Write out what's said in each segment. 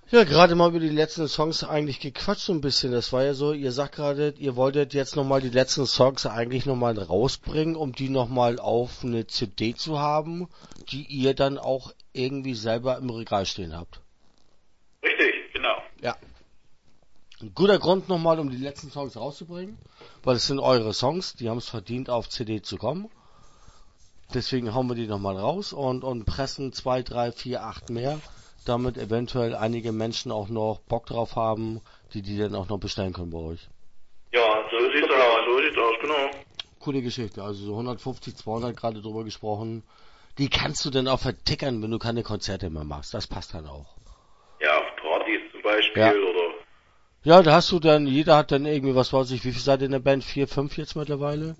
Ja, gerade mal über die letzten Songs eigentlich gequatscht so ein bisschen. Das war ja so, ihr sagt gerade, ihr wolltet jetzt nochmal die letzten Songs eigentlich nochmal rausbringen, um die nochmal auf eine CD zu haben, die ihr dann auch irgendwie selber im Regal stehen habt. Richtig, genau. Ja. Ein guter Grund nochmal, um die letzten Songs rauszubringen, weil es sind eure Songs, die haben es verdient, auf CD zu kommen. Deswegen hauen wir die nochmal raus und pressen 2, 3, 4, 8 mehr, damit eventuell einige Menschen auch noch Bock drauf haben, die dann auch noch bestellen können bei euch. Ja, so sieht's aus, genau. Coole Geschichte, also so 150, 200 gerade drüber gesprochen. Die kannst du dann auch vertickern, wenn du keine Konzerte mehr machst. Das passt dann auch. Ja, auf Partys zum Beispiel Ja. oder... Ja, da hast du dann, jeder hat dann irgendwie, was weiß ich, wie viel seid ihr in der Band? 4, 5 jetzt mittlerweile?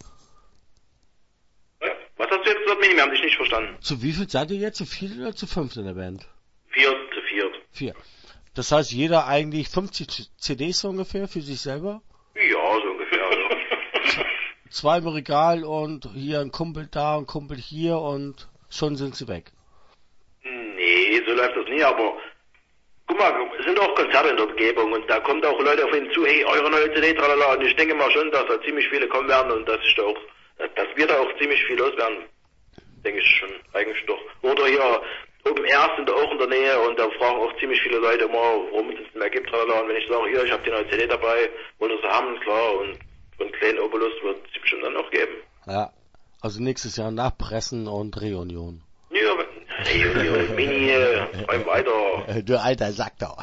Was hast du jetzt gesagt, Mini? Wir haben dich nicht verstanden. Zu wie viel seid ihr jetzt? Zu 4 oder zu 5 in der Band? 4 zu 4. 4. Das heißt, jeder eigentlich 50 CDs so ungefähr für sich selber? Ja, so ungefähr, ja. 2 im Regal und hier ein Kumpel da, ein Kumpel hier und schon sind sie weg. Nee, so läuft das nie, aber guck mal, es sind auch Konzerte in der Umgebung und da kommen auch Leute auf ihn zu, hey, eure neue CD, tralala, und ich denke mal schon, dass da ziemlich viele kommen werden und dass wir da auch ziemlich viel loswerden. Denke ich schon, eigentlich doch. Oder hier, Open Airs sind auch in der Nähe und da fragen auch ziemlich viele Leute immer, warum es nicht mehr gibt, tralala, und wenn ich sage, hier, ich habe die neue CD dabei, wollen sie haben, klar, und von kleinen Obolus wird es bestimmt dann auch geben. Ja, also nächstes Jahr nachpressen und Reunion. Ja, Reunion, Mini, räum weiter. Du alter Sack doch.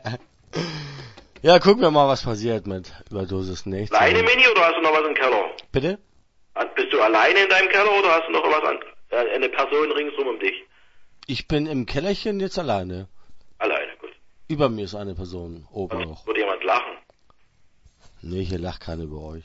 Ja, gucken wir mal, was passiert mit Überdosis nichts. Alleine, Mini, oder hast du noch was im Keller? Bitte? Bist du alleine in deinem Keller oder hast du noch was an, eine Person ringsrum um dich? Ich bin im Kellerchen jetzt alleine. Alleine, gut. Über mir ist eine Person, oben noch. Würde jemand lachen? Nee, hier lacht keiner über euch.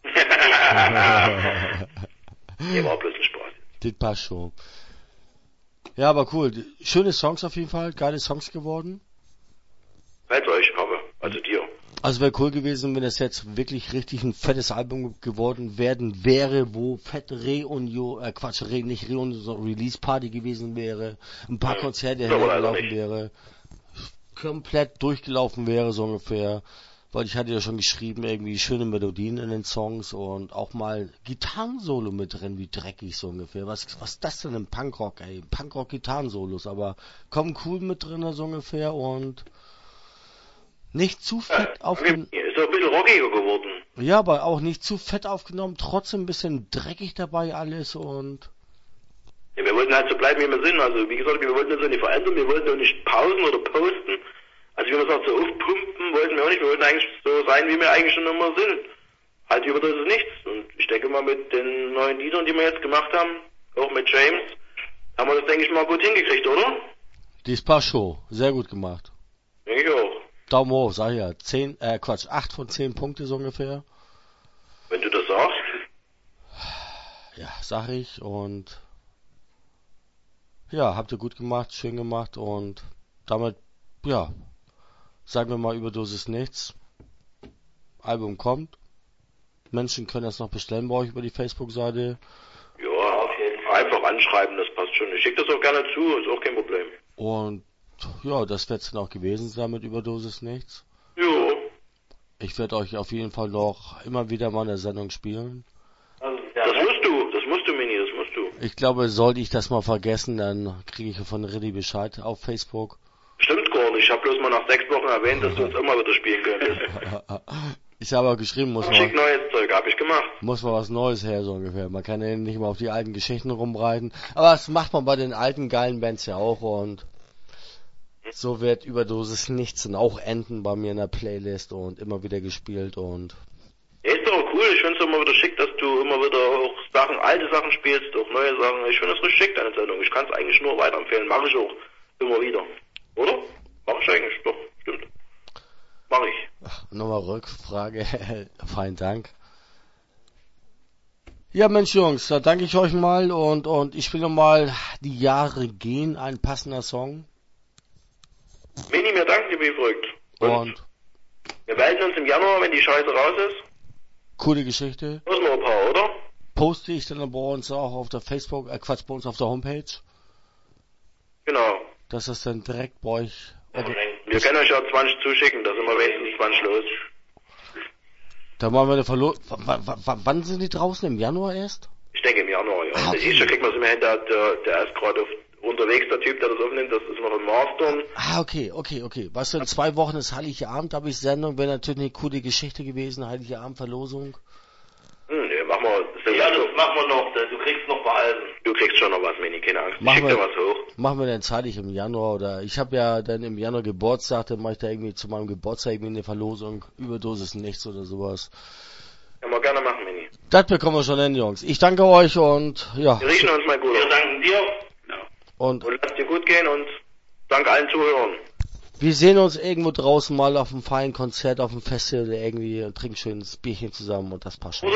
Hier war bloß ein Spaß. Das passt schon. Ja, aber cool. Schöne Songs auf jeden Fall, geile Songs geworden. Fällt euch, aber, also dir. Also wäre cool gewesen, wenn es jetzt wirklich richtig ein fettes Album geworden wäre, wo fett nicht Reunion, sondern Release Party gewesen wäre, ein paar Konzerte hergelaufen wäre, komplett durchgelaufen wäre, so ungefähr. Weil ich hatte ja schon geschrieben, irgendwie schöne Melodien in den Songs und auch mal Gitarrensolo mit drin, wie dreckig so ungefähr. Was ist das denn im Punkrock, ey? Punkrock-Gitarrensolos, aber kommen cool mit drin, so ungefähr und nicht zu fett aufgenommen. Ist doch ein bisschen rockiger geworden. Ja, aber auch nicht zu fett aufgenommen, trotzdem ein bisschen dreckig dabei alles und... Ja, wir wollten halt so bleiben, wie wir sind. Also, wie gesagt, wir wollten uns auch nicht verändern, wir wollten auch nicht pausen oder posten. Also, wie man sagt, so aufpumpen wollten wir auch nicht. Wir wollten eigentlich so sein, wie wir eigentlich schon immer sind. Halt über das ist nichts. Und ich denke mal, mit den neuen Liedern, die wir jetzt gemacht haben, auch mit James, haben wir das, denke ich mal, gut hingekriegt, oder? Die Spa-Show, sehr gut gemacht. Denke ich auch. Daumen hoch, sag ich ja. 8 von 10 Punkte so ungefähr. Wenn du das sagst. Ja, sag ich und... Ja, habt ihr gut gemacht, schön gemacht und damit, ja, sagen wir mal, Überdosis nichts. Album kommt. Menschen können das noch bestellen bei euch über die Facebook-Seite. Ja, auf jeden Fall. Einfach anschreiben, das passt schon. Ich schicke das auch gerne zu, ist auch kein Problem. Und ja, das wird's dann auch gewesen sein mit Überdosis nichts. Jo. Ich werde euch auf jeden Fall noch immer wieder mal eine Sendung spielen. Das musst du, Mini, das musst du. Ich glaube, sollte ich das mal vergessen, dann kriege ich von Riddy Bescheid auf Facebook. Stimmt gar nicht, ich habe bloß mal nach 6 Wochen erwähnt, dass du uns immer wieder spielen könntest. Ich habe auch geschrieben, Schick neues Zeug, hab ich gemacht. Muss mal was Neues her, so ungefähr. Man kann ja nicht mal auf die alten Geschichten rumreiten. Aber das macht man bei den alten geilen Bands ja auch und so wird Überdosis nichts und auch enden bei mir in der Playlist und immer wieder gespielt und... Ja, ist doch cool, ich find's immer wieder schick, dass du immer wieder auch alte Sachen spielst, auch neue Sachen. Ich finde das richtig schick, deine Sendung. Ich kann's eigentlich nur weiterempfehlen, mache ich auch immer wieder. Oder? Mach ich eigentlich, doch, stimmt. Mach ich. Nochmal Rückfrage, feinen Dank. Ja Mensch Jungs, da danke ich euch mal und ich spiele nochmal Die Jahre gehen, ein passender Song. Mini, mir danken dir wie verrückt. Und wir melden uns im Januar, wenn die Scheiße raus ist. Coole Geschichte. Muss noch ein paar, oder? Poste ich dann bei uns auch auf der Facebook, bei uns auf der Homepage. Genau. Dass das dann direkt bei euch... Ja, Wir können euch ja 20 zuschicken, da sind wir wenigstens 20 los. Da machen wir eine Verlosung. Wann sind die draußen? Im Januar erst? Ich denke im Januar, ja. Okay. Ich kriegt man es immer hin, der ist gerade unterwegs, der Typ, der das aufnimmt, das ist noch im Mastern. Okay. Weißt du, in 2 Wochen ist Heiligabend, habe ich Sendung, wäre natürlich eine coole Geschichte gewesen, Heiligabend, Verlosung. Nee, machen wir. Ja, das machen wir noch, du kriegst noch Behalten. Du kriegst schon noch was, Mini, keine Angst. Schick dir was hoch. Machen wir dann zeitig im Januar, oder ich habe ja dann im Januar Geburtstag, dann mache ich da irgendwie zu meinem Geburtstag irgendwie eine Verlosung, Überdosis nichts oder sowas. Können wir gerne machen, Mini. Das bekommen wir schon hin, Jungs. Ich danke euch und ja. Wir riechen uns mal gut. Wir danken dir. Und lasst dir gut gehen und danke allen Zuhörern. wir sehen uns irgendwo draußen mal auf einem feinen Konzert, auf einem Festival oder irgendwie und trinken schönes Bierchen zusammen und das passt schon.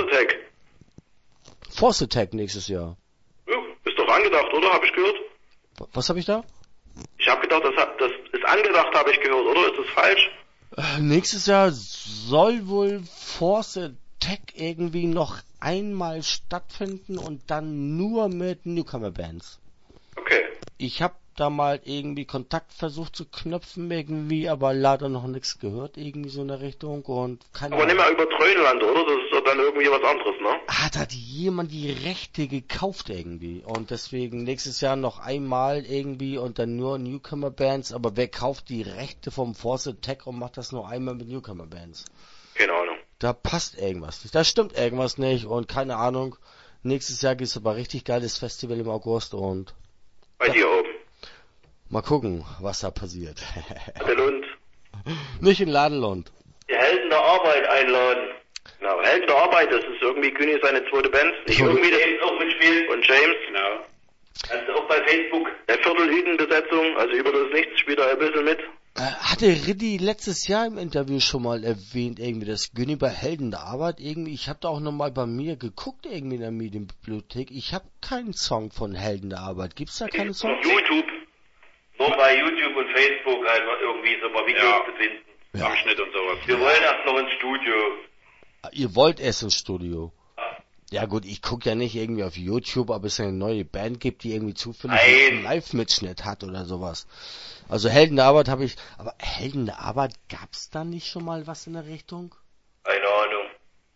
Force Attack nächstes Jahr. Ja, ist doch angedacht, oder? Hab ich gehört? Was habe ich da? Ich habe gedacht, das ist angedacht, habe ich gehört, oder? Ist das falsch? Nächstes Jahr soll wohl Force Attack irgendwie noch einmal stattfinden und dann nur mit Newcomer-Bands. Okay. Ich habe da mal irgendwie Kontakt versucht zu knöpfen irgendwie, aber leider noch nichts gehört irgendwie so in der Richtung und keine Aber Ahnung. nicht mal über Trönland, oder? Das ist doch dann irgendwie was anderes, ne? Hat jemand die Rechte gekauft irgendwie und deswegen nächstes Jahr noch einmal irgendwie und dann nur Newcomer-Bands, aber wer kauft die Rechte vom Force Attack und macht das nur einmal mit Newcomer-Bands? Keine Ahnung. Da passt irgendwas nicht, da stimmt irgendwas nicht und keine Ahnung. Nächstes Jahr gibt's aber richtig geiles Festival im August und bei dir oben. Mal gucken, was da passiert. Ladelund. Nicht in Ladelund. Die Helden der Arbeit einladen. Genau, Helden der Arbeit, das ist irgendwie Kühni seine zweite Band. Nicht irgendwie das James auch mitspielt. und James. Genau. Also auch bei Facebook. Der Viertel-Hüten-Besetzung, also über das Nichts spielt er ein bisschen mit. Hatte Riddi letztes Jahr im Interview schon mal erwähnt, irgendwie das Günni bei Helden der Arbeit, irgendwie, ich habe da auch nochmal bei mir geguckt, irgendwie in der Medienbibliothek, ich habe keinen Song von Helden der Arbeit, gibt's da keine Songs? YouTube. Nur bei YouTube und Facebook einfach irgendwie so mal Videos zu finden. Ja. Abschnitt und sowas. Wir wollen erst noch ins Studio. Ihr wollt erst ins Studio? Ja gut, ich guck ja nicht irgendwie auf YouTube, ob es eine neue Band gibt, die irgendwie zufällig einen Live-Mitschnitt hat oder sowas. Also Helden der Arbeit habe ich, aber Helden der Arbeit, gab's da nicht schon mal was in der Richtung? Keine Ahnung.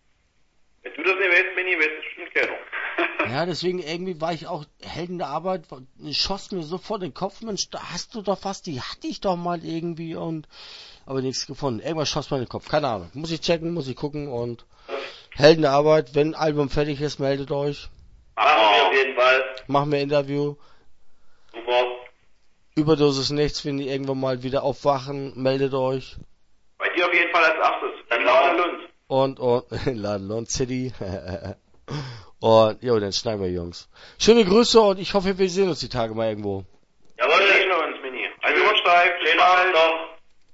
Wenn du das nicht weißt, Mini, weißt du bestimmt keiner. Ja, deswegen irgendwie war ich auch Helden der Arbeit, schoss mir so vor den Kopf, Mensch, da hast du doch was, die hatte ich doch mal irgendwie und, aber nichts gefunden. Irgendwas schoss mir in den Kopf, keine Ahnung. Muss ich checken, muss ich gucken und Helden der Arbeit, wenn ein Album fertig ist, meldet euch. Machen wir auf jeden Fall. Machen wir Interview. Super. Überdosis nichts, wenn die irgendwann mal wieder aufwachen, meldet euch. Bei dir auf jeden Fall als erstes. Dann Ladelund. Und in Ladelund City. Und, jo, dann schneiden wir, Jungs. Schöne Grüße und ich hoffe, wir sehen uns die Tage mal irgendwo. Jawohl. Wir sehen uns, Mini. Also, Rutschsteig. Schönen Abend noch.